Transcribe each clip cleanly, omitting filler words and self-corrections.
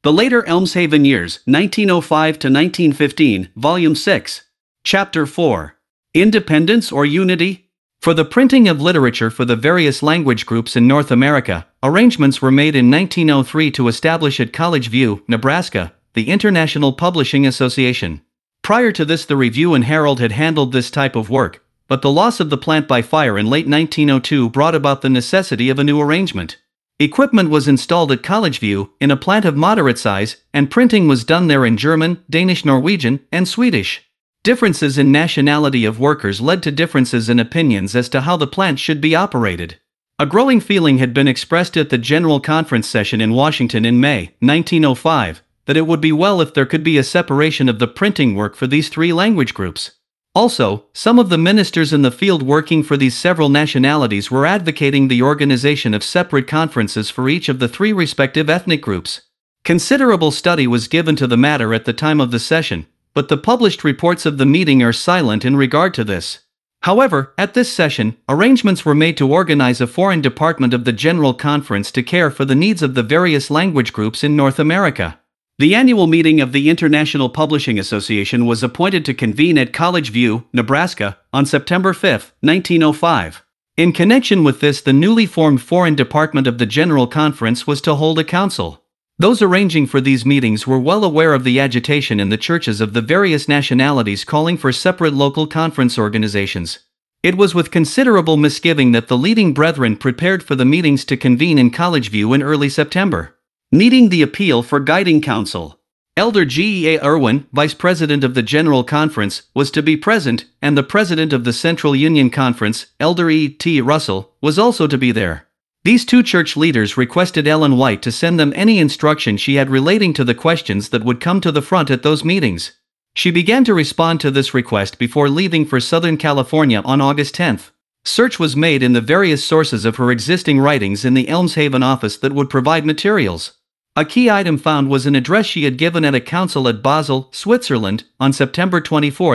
The Later Elmshaven Years, 1905 to 1915, Volume 6. Chapter 4. Independence or Unity? For the printing of literature for the various language groups in North America, arrangements were made in 1903 to establish at College View, Nebraska, the International Publishing Association. Prior to this, the Review and Herald had handled this type of work, but the loss of the plant by fire in late 1902 brought about the necessity of a new arrangement. Equipment was installed at College View, in a plant of moderate size, and printing was done there in German, Danish, Norwegian, and Swedish. Differences in nationality of workers led to differences in opinions as to how the plant should be operated. A growing feeling had been expressed at the General Conference session in Washington in May 1905, that it would be well if there could be a separation of the printing work for these three language groups. Also, some of the ministers in the field working for these several nationalities were advocating the organization of separate conferences for each of the three respective ethnic groups. Considerable study was given to the matter at the time of the session, but the published reports of the meeting are silent in regard to this. However, at this session, arrangements were made to organize a foreign department of the General Conference to care for the needs of the various language groups in North America. The annual meeting of the International Publishing Association was appointed to convene at College View, Nebraska, on September 5, 1905. In connection with this, the newly formed Foreign Department of the General Conference was to hold a council. Those arranging for these meetings were well aware of the agitation in the churches of the various nationalities calling for separate local conference organizations. It was with considerable misgiving that the leading brethren prepared for the meetings to convene in College View in early September. Needing the appeal for guiding counsel. Elder G. E. A. Irwin, Vice President of the General Conference, was to be present, and the President of the Central Union Conference, Elder E. T. Russell, was also to be there. These two church leaders requested Ellen White to send them any instruction she had relating to the questions that would come to the front at those meetings. She began to respond to this request before leaving for Southern California on August 10th. Search was made in the various sources of her existing writings in the Elmshaven office that would provide materials. A key item found was an address she had given at a council at Basel, Switzerland, on September 24,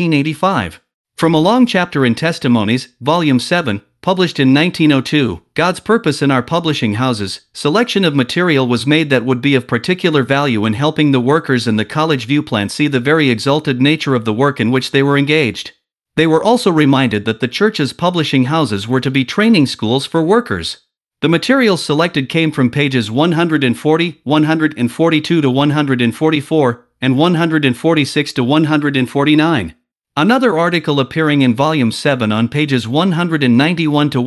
1885. From a long chapter in Testimonies, Volume 7, published in 1902, God's Purpose in Our Publishing Houses, selection of material was made that would be of particular value in helping the workers in the College View plant see the very exalted nature of the work in which they were engaged. They were also reminded that the church's publishing houses were to be training schools for workers. The materials selected came from pages 140, 142 to 144, and 146 to 149. Another article appearing in Volume 7 on pages 191 to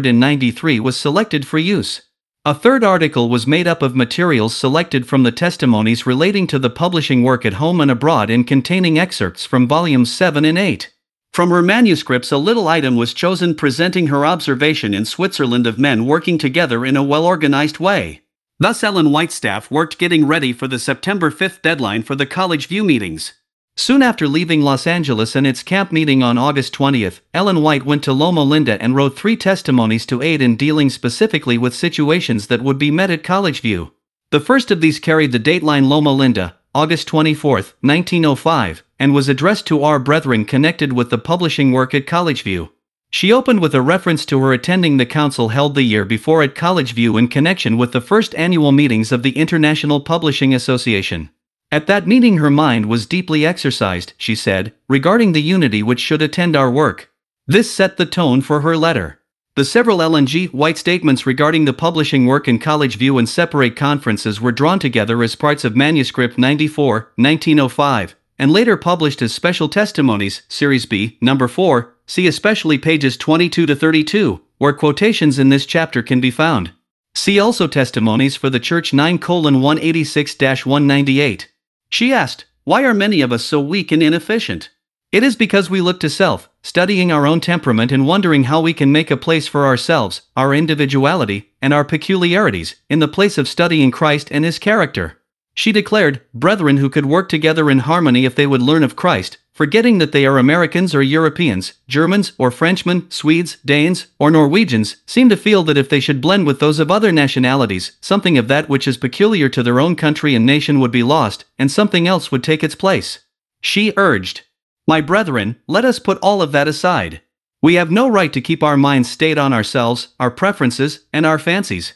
193 was selected for use. A third article was made up of materials selected from the testimonies relating to the publishing work at home and abroad and containing excerpts from Volumes 7 and 8. From her manuscripts, a little item was chosen presenting her observation in Switzerland of men working together in a well-organized way. Thus Ellen White's staff worked getting ready for the September 5th deadline for the College View meetings. Soon after leaving Los Angeles and its camp meeting on August 20th, Ellen White went to Loma Linda and wrote 3 testimonies to aid in dealing specifically with situations that would be met at College View. The first of these carried the dateline Loma Linda, August 24, 1905, and was addressed to our brethren connected with the publishing work at College View. She opened with a reference to her attending the council held the year before at College View in connection with the first annual meetings of the International Publishing Association. At that meeting her mind was deeply exercised, she said, regarding the unity which should attend our work. This set the tone for her letter. The several Ellen G. White statements regarding the publishing work in College View and separate conferences were drawn together as parts of Manuscript 94, 1905, and later published as Special Testimonies, Series B, Number 4, see especially pages 22 to 32, where quotations in this chapter can be found. See also Testimonies for the Church 9:186-198. She asked, "Why are many of us so weak and inefficient? It is because we look to self, studying our own temperament and wondering how we can make a place for ourselves, our individuality, and our peculiarities, in the place of studying Christ and His character." She declared, brethren who could work together in harmony if they would learn of Christ, forgetting that they are Americans or Europeans, Germans or Frenchmen, Swedes, Danes, or Norwegians, seem to feel that if they should blend with those of other nationalities, something of that which is peculiar to their own country and nation would be lost, and something else would take its place. She urged, "My brethren, let us put all of that aside. We have no right to keep our minds stayed on ourselves, our preferences, and our fancies.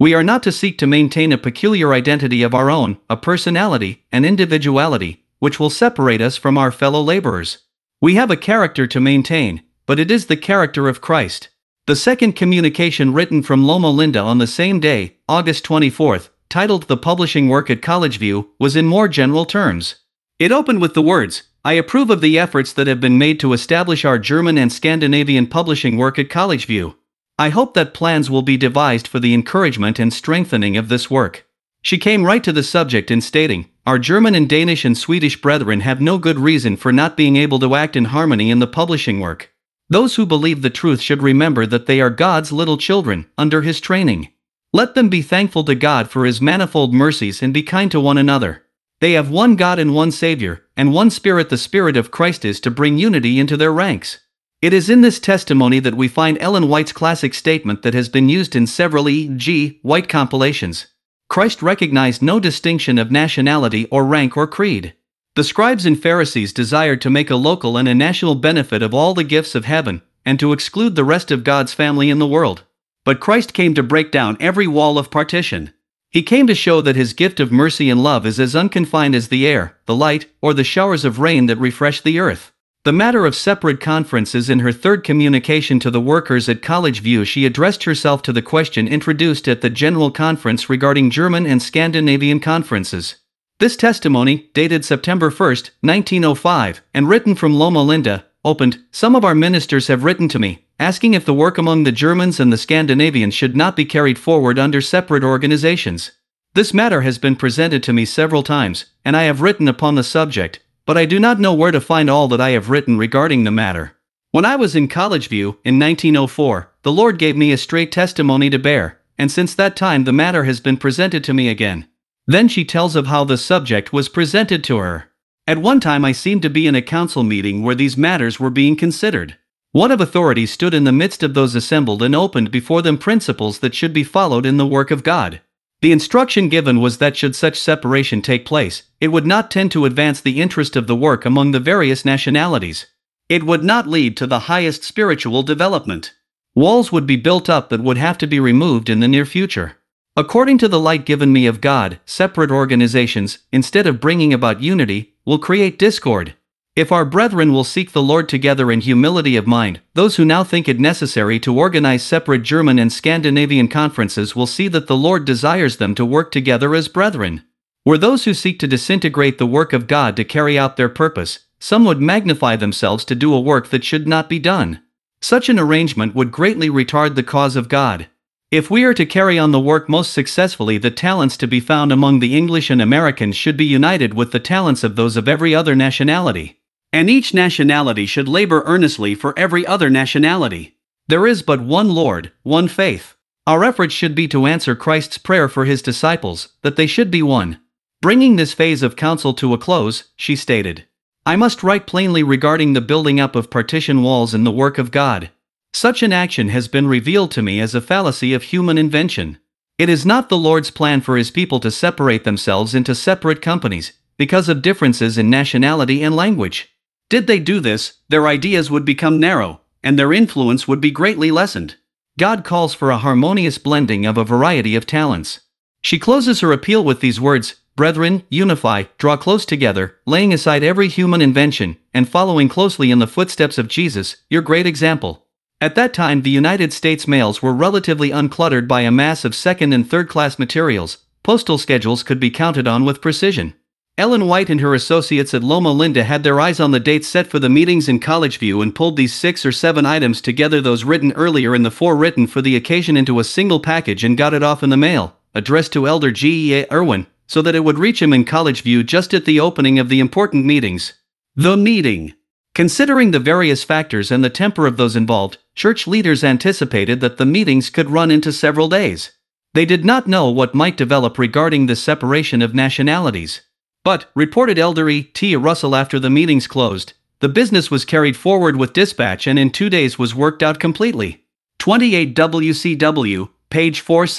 We are not to seek to maintain a peculiar identity of our own, a personality, an individuality, which will separate us from our fellow laborers. We have a character to maintain, but it is the character of Christ. The second communication written from Loma Linda on the same day, August 24th, titled The Publishing Work at College View, was in more general terms. It opened with the words, "I approve of the efforts that have been made to establish our German and Scandinavian publishing work at College View. I hope that plans will be devised for the encouragement and strengthening of this work." She came right to the subject in stating, "Our German and Danish and Swedish brethren have no good reason for not being able to act in harmony in the publishing work. Those who believe the truth should remember that they are God's little children, under His training. Let them be thankful to God for His manifold mercies and be kind to one another. They have one God and one Savior, and one Spirit. The Spirit of Christ is to bring unity into their ranks." It is in this testimony that we find Ellen White's classic statement that has been used in several E.G. White compilations. Christ recognized no distinction of nationality or rank or creed. The scribes and Pharisees desired to make a local and a national benefit of all the gifts of heaven, and to exclude the rest of God's family in the world. But Christ came to break down every wall of partition. He came to show that His gift of mercy and love is as unconfined as the air, the light, or the showers of rain that refresh the earth. The matter of separate conferences. In her third communication to the workers at College View, she addressed herself to the question introduced at the General Conference regarding German and Scandinavian conferences. This testimony, dated September 1, 1905, and written from Loma Linda, opened, "Some of our ministers have written to me, asking if the work among the Germans and the Scandinavians should not be carried forward under separate organizations. This matter has been presented to me several times, and I have written upon the subject, but I do not know where to find all that I have written regarding the matter. When I was in College View, in 1904, the Lord gave me a straight testimony to bear, and since that time the matter has been presented to me again." Then she tells of how the subject was presented to her. "At one time I seemed to be in a council meeting where these matters were being considered. One of authority stood in the midst of those assembled and opened before them principles that should be followed in the work of God. The instruction given was that should such separation take place, it would not tend to advance the interest of the work among the various nationalities. It would not lead to the highest spiritual development. Walls would be built up that would have to be removed in the near future. According to the light given me of God, separate organizations, instead of bringing about unity, will create discord. If our brethren will seek the Lord together in humility of mind, those who now think it necessary to organize separate German and Scandinavian conferences will see that the Lord desires them to work together as brethren. Were those who seek to disintegrate the work of God to carry out their purpose, some would magnify themselves to do a work that should not be done. Such an arrangement would greatly retard the cause of God. If we are to carry on the work most successfully, the talents to be found among the English and Americans should be united with the talents of those of every other nationality. And each nationality should labor earnestly for every other nationality. There is but one Lord, one faith. Our efforts should be to answer Christ's prayer for His disciples, that they should be one." Bringing this phase of counsel to a close, she stated, "I must write plainly regarding the building up of partition walls in the work of God. Such an action has been revealed to me as a fallacy of human invention. It is not the Lord's plan for His people to separate themselves into separate companies, because of differences in nationality and language. Did they do this, their ideas would become narrow, and their influence would be greatly lessened. God calls for a harmonious blending of a variety of talents." She closes her appeal with these words, "Brethren, unify, draw close together, laying aside every human invention, and following closely in the footsteps of Jesus, your great example." At that time the United States mails were relatively uncluttered by a mass of second and third class materials. Postal schedules could be counted on with precision. Ellen White and her associates at Loma Linda had their eyes on the dates set for the meetings in College View and pulled these 6 or 7 items together, those written earlier and the 4 written for the occasion, into a single package and got it off in the mail, addressed to Elder G.E.A. Irwin, so that it would reach him in College View just at the opening of the important meetings. The meeting. Considering the various factors and the temper of those involved, church leaders anticipated that the meetings could run into several days. They did not know what might develop regarding the separation of nationalities. But, reported Elder E.T. Russell after the meetings closed, the business was carried forward with dispatch and in 2 days was worked out completely. 28 WCW, page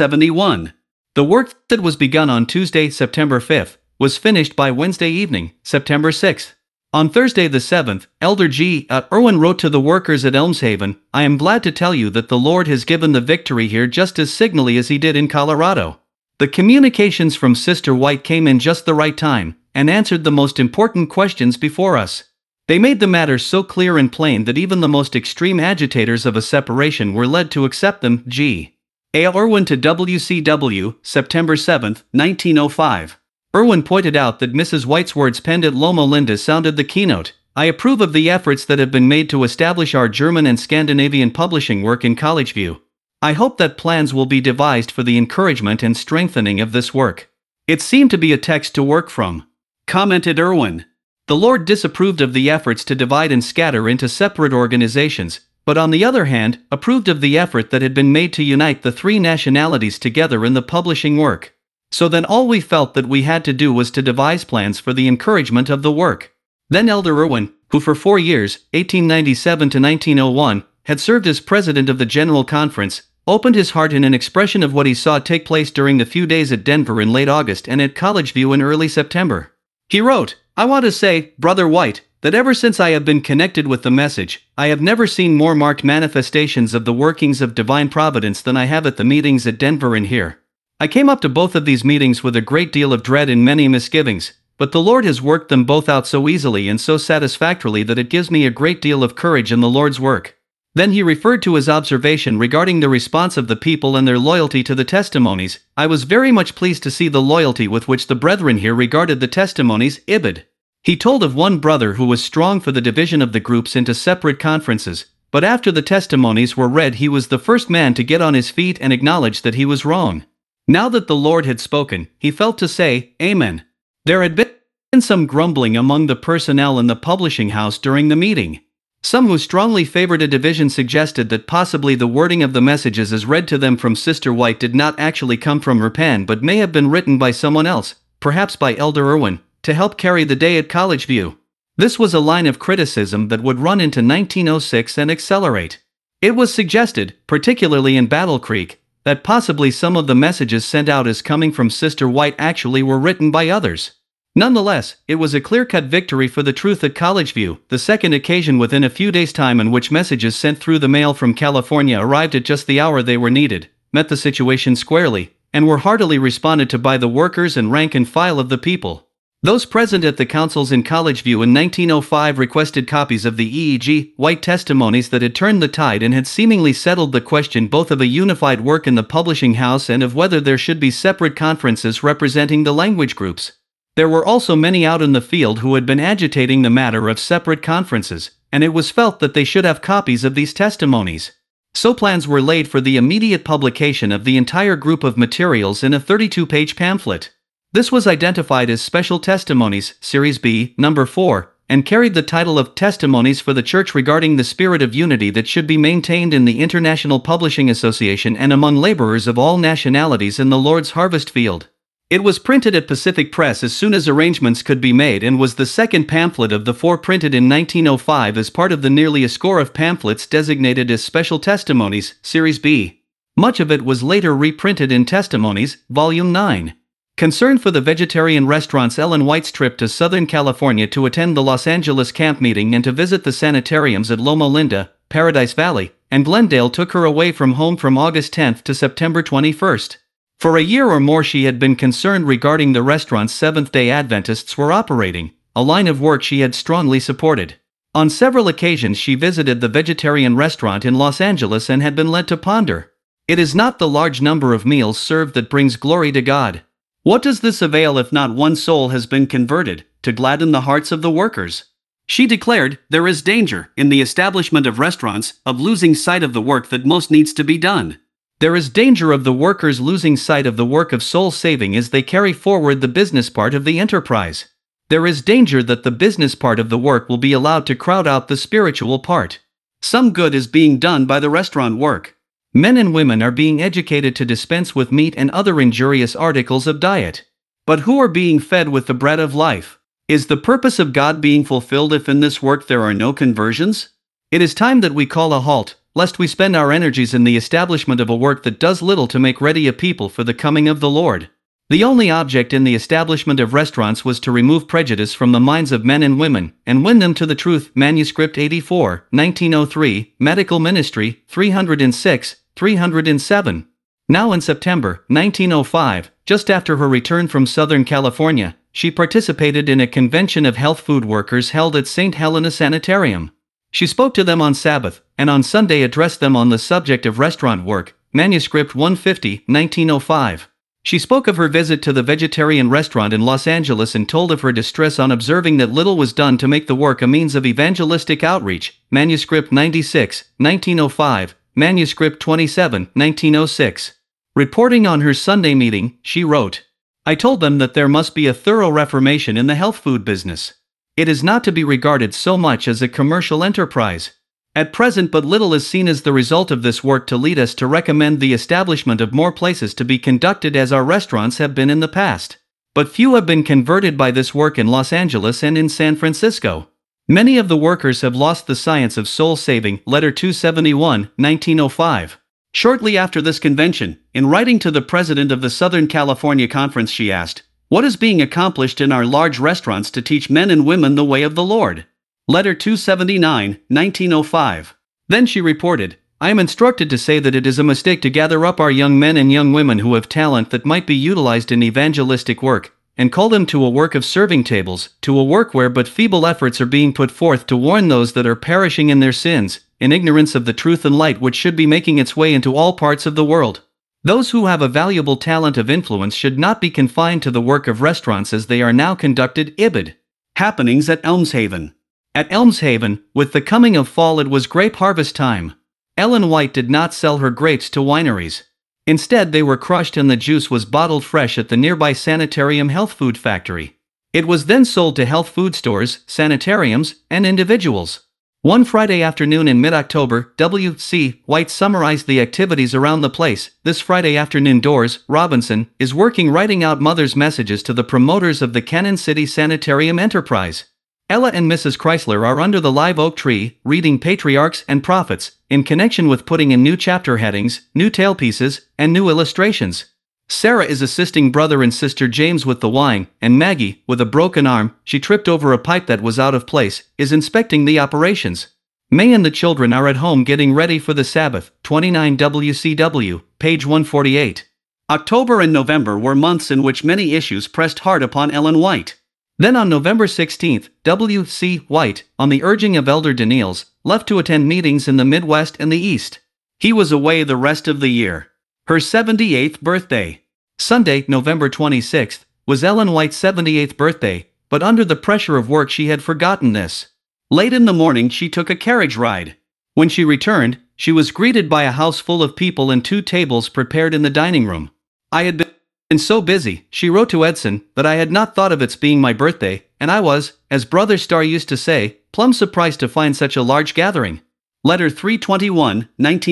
471. The work that was begun on Tuesday, September 5th, was finished by Wednesday evening, September 6th. On Thursday the 7th, Elder G. Irwin wrote to the workers at Elmshaven, "I am glad to tell you that the Lord has given the victory here just as signally as he did in Colorado. The communications from Sister White came in just the right time, and answered the most important questions before us. They made the matter so clear and plain that even the most extreme agitators of a separation were led to accept them." G. A. Irwin to WCW, September 7, 1905. Irwin pointed out that Mrs. White's words penned at Loma Linda sounded the keynote. "I approve of the efforts that have been made to establish our German and Scandinavian publishing work in Collegeview. I hope that plans will be devised for the encouragement and strengthening of this work." It seemed to be a text to work from, commented Irwin. The Lord disapproved of the efforts to divide and scatter into separate organizations, but on the other hand, approved of the effort that had been made to unite the three nationalities together in the publishing work. So then all we felt that we had to do was to devise plans for the encouragement of the work. Then Elder Irwin, who for 4 years, 1897 to 1901, had served as president of the General Conference, opened his heart in an expression of what he saw take place during the few days at Denver in late August and at Collegeview in early September. He wrote, "I want to say, Brother White, that ever since I have been connected with the message, I have never seen more marked manifestations of the workings of divine providence than I have at the meetings at Denver and here. I came up to both of these meetings with a great deal of dread and many misgivings, but the Lord has worked them both out so easily and so satisfactorily that it gives me a great deal of courage in the Lord's work." Then he referred to his observation regarding the response of the people and their loyalty to the testimonies. "I was very much pleased to see the loyalty with which the brethren here regarded the testimonies." Ibid. He told of one brother who was strong for the division of the groups into separate conferences, but after the testimonies were read he was the first man to get on his feet and acknowledge that he was wrong. Now that the Lord had spoken, he felt to say, "Amen." There had been some grumbling among the personnel in the publishing house during the meeting. Some who strongly favored a division suggested that possibly the wording of the messages as read to them from Sister White did not actually come from her pen but may have been written by someone else, perhaps by Elder Irwin, to help carry the day at Collegeview. This was a line of criticism that would run into 1906 and accelerate. It was suggested, particularly in Battle Creek, that possibly some of the messages sent out as coming from Sister White actually were written by others. Nonetheless, it was a clear-cut victory for the truth at Collegeview, the second occasion within a few days' time in which messages sent through the mail from California arrived at just the hour they were needed, met the situation squarely, and were heartily responded to by the workers and rank and file of the people. Those present at the councils in Collegeview in 1905 requested copies of the E.E.G. White testimonies that had turned the tide and had seemingly settled the question both of a unified work in the publishing house and of whether there should be separate conferences representing the language groups. There were also many out in the field who had been agitating the matter of separate conferences, and it was felt that they should have copies of these testimonies. So plans were laid for the immediate publication of the entire group of materials in a 32-page pamphlet. This was identified as Special Testimonies, Series B, Number 4, and carried the title of Testimonies for the Church regarding the spirit of unity that should be maintained in the International Publishing Association and among laborers of all nationalities in the Lord's harvest field. It was printed at Pacific Press as soon as arrangements could be made and was the second pamphlet of the 4 printed in 1905 as part of the nearly a score of pamphlets designated as Special Testimonies, Series B. Much of it was later reprinted in Testimonies, Volume 9. Concern for the vegetarian restaurants. Ellen White's trip to Southern California to attend the Los Angeles camp meeting and to visit the sanitariums at Loma Linda, Paradise Valley, and Glendale took her away from home from August 10 to September 21. For a year or more she had been concerned regarding the restaurants Seventh-day Adventists were operating, a line of work she had strongly supported. On several occasions she visited the vegetarian restaurant in Los Angeles and had been led to ponder, "It is not the large number of meals served that brings glory to God. What does this avail if not one soul has been converted, to gladden the hearts of the workers?" She declared, "There is danger, in the establishment of restaurants, of losing sight of the work that most needs to be done. There is danger of the workers losing sight of the work of soul saving as they carry forward the business part of the enterprise. There is danger that the business part of the work will be allowed to crowd out the spiritual part. Some good is being done by the restaurant work. Men and women are being educated to dispense with meat and other injurious articles of diet. But who are being fed with the bread of life? Is the purpose of God being fulfilled if in this work there are no conversions? It is time that we call a halt, lest we spend our energies in the establishment of a work that does little to make ready a people for the coming of the Lord. The only object in the establishment of restaurants was to remove prejudice from the minds of men and women, and win them to the truth. Manuscript 84, 1903, Medical Ministry, 306, 307. Now in September 1905, just after her return from Southern California, she participated in a convention of health food workers held at St. Helena Sanitarium. She spoke to them on Sabbath, and on Sunday addressed them on the subject of restaurant work. Manuscript 150, 1905. She spoke of her visit to the vegetarian restaurant in Los Angeles and told of her distress on observing that little was done to make the work a means of evangelistic outreach. Manuscript 96, 1905, Manuscript 27, 1906. Reporting on her Sunday meeting, she wrote, "I told them that there must be a thorough reformation in the health food business. It is not to be regarded so much as a commercial enterprise. At present but little is seen as the result of this work to lead us to recommend the establishment of more places to be conducted as our restaurants have been in the past. But few have been converted by this work in Los Angeles and in San Francisco. Many of the workers have lost the science of soul saving." Letter 271, 1905. Shortly after this convention, in writing to the president of the Southern California Conference, she asked, "What is being accomplished in our large restaurants to teach men and women the way of the Lord?" Letter 279, 1905. Then she reported, "I am instructed to say that it is a mistake to gather up our young men and young women who have talent that might be utilized in evangelistic work, and call them to a work of serving tables, to a work where but feeble efforts are being put forth to warn those that are perishing in their sins, in ignorance of the truth and light which should be making its way into all parts of the world. Those who have a valuable talent of influence should not be confined to the work of restaurants as they are now conducted." Ibid. Happenings at Elmshaven. At Elmshaven, with the coming of fall, it was grape harvest time. Ellen White did not sell her grapes to wineries. Instead, they were crushed and the juice was bottled fresh at the nearby Sanitarium Health Food Factory. It was then sold to health food stores, sanitariums, and individuals. One Friday afternoon in mid-October, W.C. White summarized the activities around the place. "This Friday afternoon, Doris Robinson is working writing out mother's messages to the promoters of the Cannon City Sanitarium enterprise. Ella and Mrs. Chrysler are under the live oak tree, reading Patriarchs and Prophets, in connection with putting in new chapter headings, new tailpieces, and new illustrations. Sarah is assisting brother and sister James with the wine, and Maggie, with a broken arm, she tripped over a pipe that was out of place, is inspecting the operations. May and the children are at home getting ready for the Sabbath." 29 WCW, page 148. October and November were months in which many issues pressed hard upon Ellen White. Then on November 16, W.C. White, on the urging of Elder Daniels, left to attend meetings in the Midwest and the East. He was away the rest of the year. Her 78th birthday, Sunday, November 26, was Ellen White's 78th birthday, but under the pressure of work she had forgotten this. Late in the morning she took a carriage ride. When she returned, she was greeted by a house full of people and 2 tables prepared in the dining room. "I had been so busy," she wrote to Edson, "that I had not thought of its being my birthday, and I was, as Brother Starr used to say, plumb surprised to find such a large gathering." Letter 321,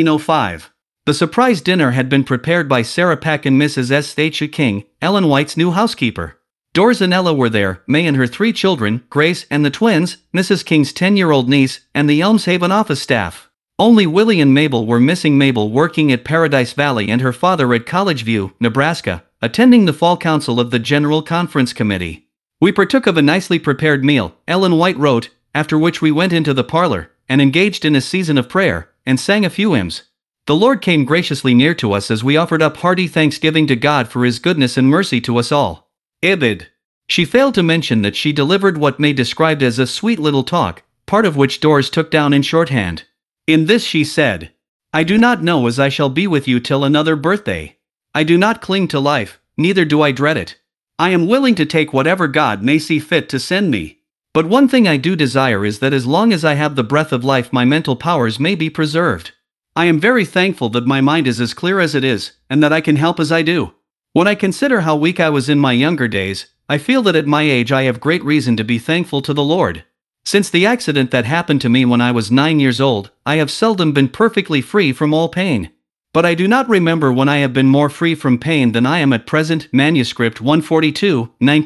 1905. The surprise dinner had been prepared by Sarah Pack and Mrs. S. H. King, Ellen White's new housekeeper. Doris and Ella were there, May and her 3 children, Grace and the twins, Mrs. King's 10-year-old niece, and the Elmshaven office staff. Only Willie and Mabel were missing, Mabel working at Paradise Valley and her father at College View, Nebraska, attending the fall council of the General Conference Committee. "We partook of a nicely prepared meal," Ellen White wrote, "after which we went into the parlor, and engaged in a season of prayer, and sang a few hymns. The Lord came graciously near to us as we offered up hearty thanksgiving to God for His goodness and mercy to us all." Ibid. She failed to mention that she delivered what May described as a sweet little talk, part of which Doris took down in shorthand. In this she said, "I do not know as I shall be with you till another birthday. I do not cling to life, neither do I dread it. I am willing to take whatever God may see fit to send me. But one thing I do desire is that as long as I have the breath of life my mental powers may be preserved. I am very thankful that my mind is as clear as it is, and that I can help as I do. When I consider how weak I was in my younger days, I feel that at my age I have great reason to be thankful to the Lord. Since the accident that happened to me when I was 9 years old, I have seldom been perfectly free from all pain. But I do not remember when I have been more free from pain than I am at present." Manuscript 142,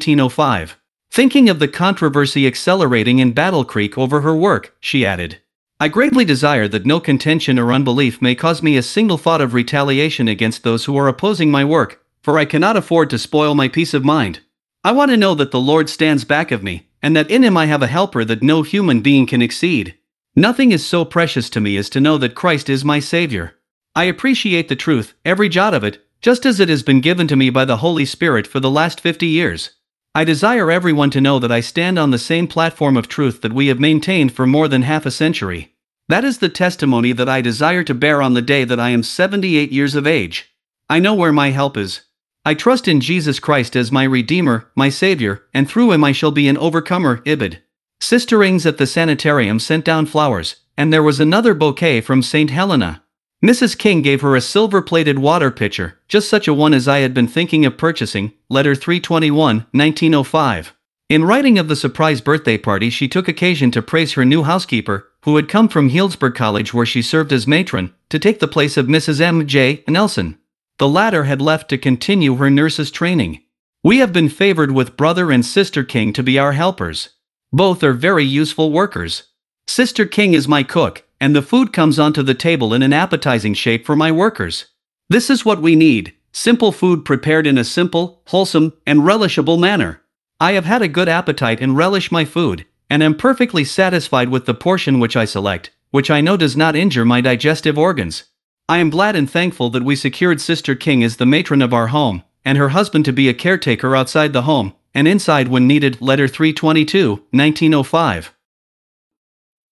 1905. Thinking of the controversy accelerating in Battle Creek over her work, she added, "I greatly desire that no contention or unbelief may cause me a single thought of retaliation against those who are opposing my work, for I cannot afford to spoil my peace of mind. I want to know that the Lord stands back of me, and that in him I have a helper that no human being can exceed. Nothing is so precious to me as to know that Christ is my Savior. I appreciate the truth, every jot of it, just as it has been given to me by the Holy Spirit for the last 50 years. I desire everyone to know that I stand on the same platform of truth that we have maintained for more than half a century. That is the testimony that I desire to bear on the day that I am 78 years of age. I know where my help is. I trust in Jesus Christ as my Redeemer, my Savior, and through him I shall be an overcomer. Ibid. Sister Ings at the sanitarium sent down flowers, and there was another bouquet from St. Helena. Mrs. King gave her a silver-plated water pitcher, just such a one as I had been thinking of purchasing. Letter 321, 1905. In writing of the surprise birthday party, she took occasion to praise her new housekeeper, who had come from Healdsburg College where she served as matron, to take the place of Mrs. M.J. Nelson. The latter had left to continue her nurse's training. We have been favored with Brother and Sister King to be our helpers. Both are very useful workers. Sister King is my cook, and the food comes onto the table in an appetizing shape for my workers. This is what we need: simple food prepared in a simple, wholesome, and relishable manner. I have had a good appetite and relish my food, and am perfectly satisfied with the portion which I select, which I know does not injure my digestive organs. I am glad and thankful that we secured Sister King as the matron of our home, and her husband to be a caretaker outside the home, and inside when needed. Letter 322, 1905.